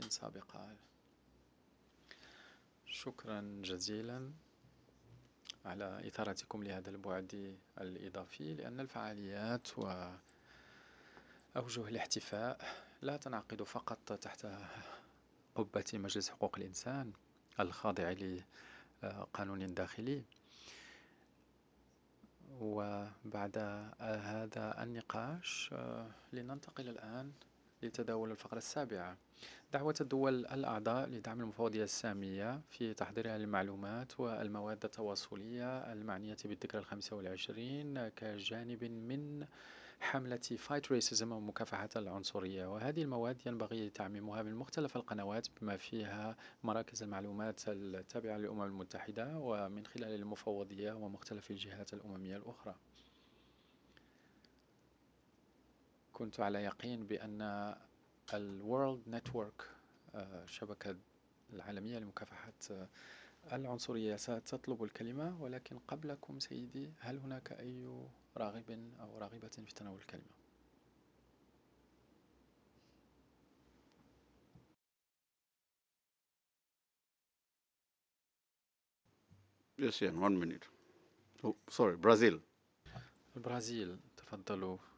سابقة. شكرا جزيلا على إثارتكم لهذا البعد الإضافي، لأن الفعاليات وأوجه الاحتفاء لا تنعقد فقط تحت قبة مجلس حقوق الإنسان الخاضع لقانون داخلي. وبعد هذا النقاش لننتقل الآن لتداول الفقرة السابعة: دعوة الدول الأعضاء لدعم المفوضية السامية في تحضيرها للمعلومات والمواد التواصلية المعنية بالذكرى ال25 كجانب من حملة Fight Racism ومكافحة العنصرية. وهذه المواد ينبغي تعميمها من مختلف القنوات بما فيها مراكز المعلومات التابعة للأمم المتحدة ومن خلال المفوضية ومختلف الجهات الأممية الأخرى. كنت على يقين بأن الورلد نتورك، الشبكة العالمية لمكافحة العنصرية، ستطلب الكلمة، ولكن قبلكم سيدي، هل هناك أي راغب أو راغبة في تناول الكلمة؟ Yes, yeah, 1 minute. Oh, sorry, Brazil. البرازيل، تفضلوا.